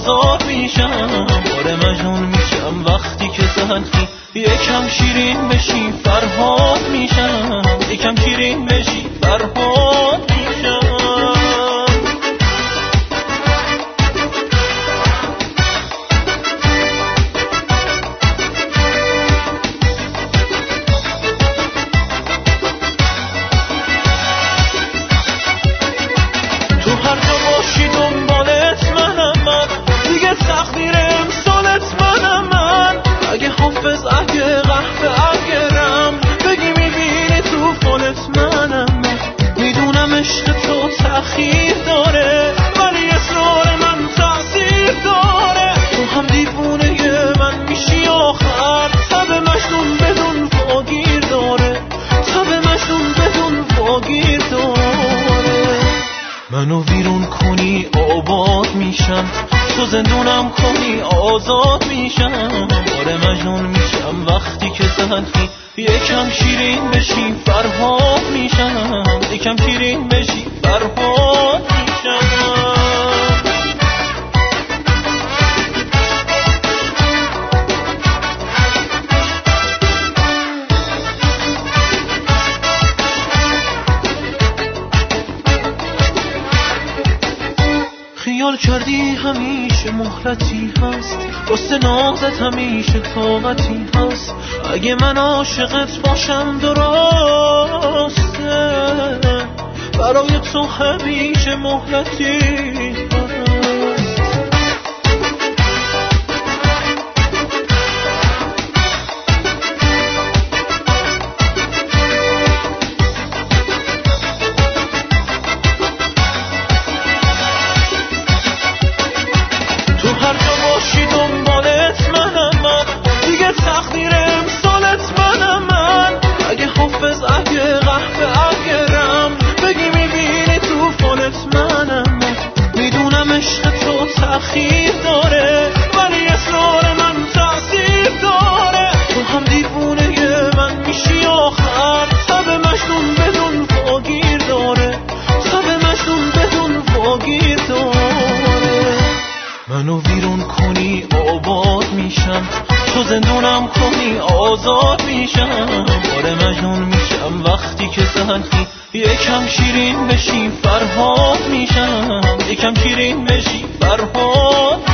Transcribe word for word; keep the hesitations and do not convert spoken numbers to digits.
آزاد میشم. باره مجنون میشم وقتی که تلخی یکم شیرین بشی فرهاد میشم. یکم شیرین بشی فرهاد میشم. تقدیر امسالت منم من. اگه حافظ اگه قهوه اگرم بگی میبینی تو فالت منم من. میدونم عشق تو تأخیر داره ولی اصرار من تأثیر داره. تو هم دیوونه من میشی آخر. تب مجنون بدون واگیر داره. تب مجنون بدون واگیر داره. منو ویرون کنی آباد میشم. تو زندونم کنی آزاد میشم. باره مجنون میشم وقتی که تلخی یکم شیرین بشی فرهاد میشم. یکم شیرین بشی فرهاد میشم. خیال کردی همیشه مهلتی هست. واسه نازت همیشه طاقتی هست. اگه من عاشقت باشم درسته برای تو همیشه مهلتی هست. تقدیر امسالت منم من. اگه حافظ اگه قهوه اگرم بگی میبینی تو فالت منم من. میدونم عشق تو تأخیر داره ولی اصرار من تأثیر داره. تو هم دیوونه من میشی آخر. تب مجنون بدون واگیر داره. تب مجنون بدون واگیر داره. منو ویرون کنی آباد میشم. تو زندونم کنی آزاد میشم. باره مجنون میشم وقتی که تلخی یکم شیرین بشی فرهاد میشم. یکم شیرین بشی فرهاد